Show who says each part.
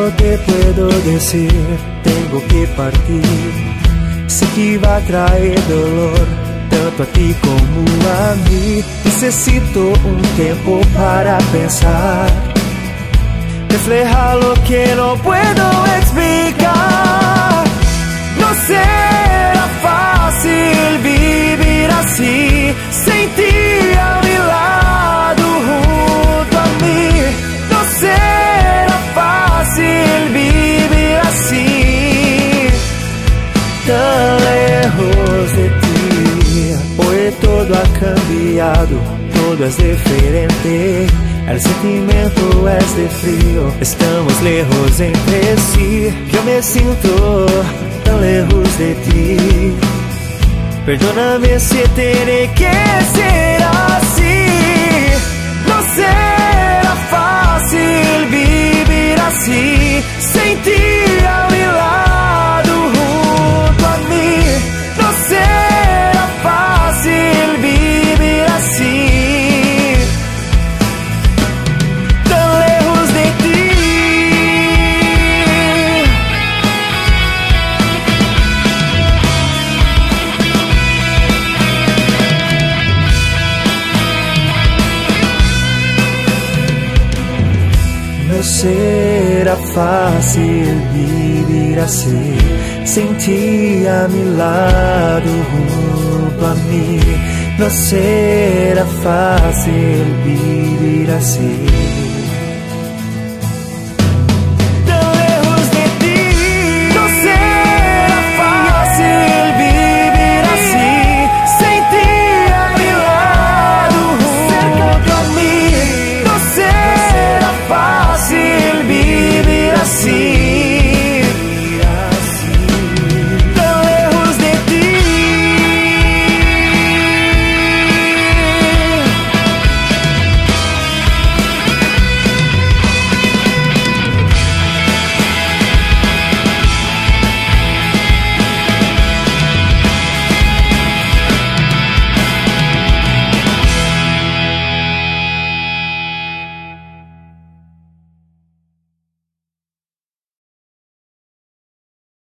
Speaker 1: solo te puedo decir, tengo que partir. Sé que va a traer dolor, tanto a ti como a mí. Necesito un tiempo para pensar, refleja lo que no puedo explicar. No será fácil vivir así, sem ti a mi lado, junto a mí. No será fácil vivir así, tan lejos de ti. Hoy todo ha cambiado, todo es diferente. El sentimiento es de frío, estamos lejos entre sí. Yo me siento tan lejos de ti. Perdóname si tiene que ser así. No será fácil vivir así, sem ti a mi lado, junto a mí. No será fácil vivir así. No será fácil vivir así, sem ti a mi lado, junto a mí. No será fácil vivir así.